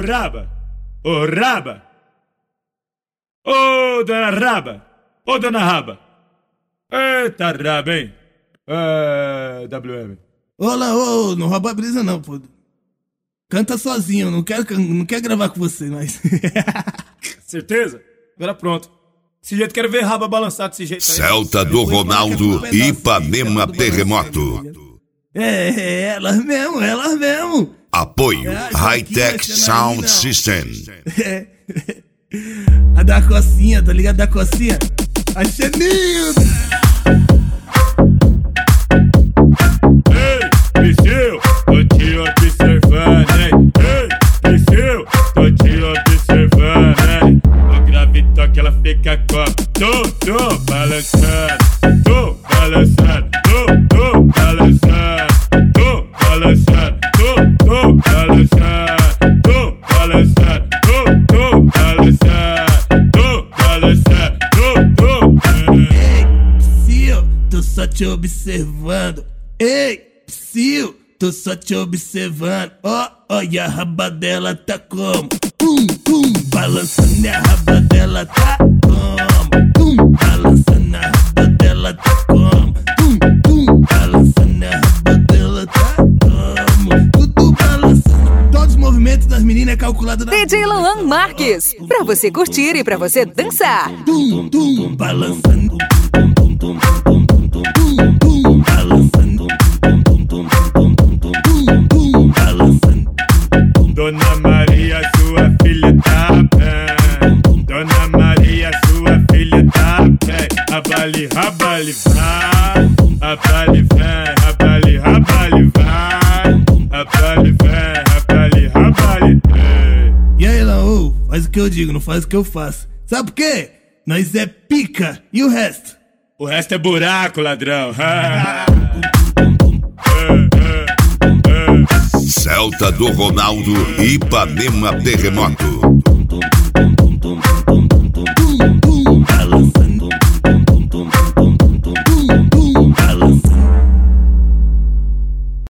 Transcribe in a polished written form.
Raba! Ô Raba! Ô dona Raba! Ô dona Raba! Eita Raba, hein? WM. Olá, ô, não rouba a brisa não, pô. Canta sozinho, não quero gravar com você, mas... Certeza? Agora pronto. Desse jeito quero ver Raba balançar desse jeito aí. Celta do Ronaldo, Ipanema Terremoto. Elas mesmo. Apoio Hightech Sound System. A da cocinha, tá ligado? Da cocinha. A Xenildo. Ei, Psyu, tô te observando, hein? Ei, Psyu, tô te observando, hein? O grave toque, ela fica como? Tô balançando, tô balançando, tô balançando, tô balançando, tô balançando, tô balançando, tô balançando, tô balançando, Ei, Psyu, tô só te observando. Ei, Psyu, tô só te observando. Olha a raba dela tá como? Balançando a raba dela tá como? Balançando a raba dela tá como? Balançando a raba dela tá como? Tudo balançando. Todos os movimentos das meninas é calculado na DJ Luan Marques, pra você curtir e pra você dançar. Balançando. Dona Maria, sua filha tá bem. Dona Maria, sua filha tá bem. Abale, rabale, vai. Abale, vem. Abale, rabale, vai. Abale, vem. Abale, rabale, vem. E aí, Laú, faz o que eu digo, não faz o que eu faço. Sabe por quê? Nós é pica. E o resto? O resto é buraco, ladrão. Celta do Ronaldo, Ipanema Terremoto.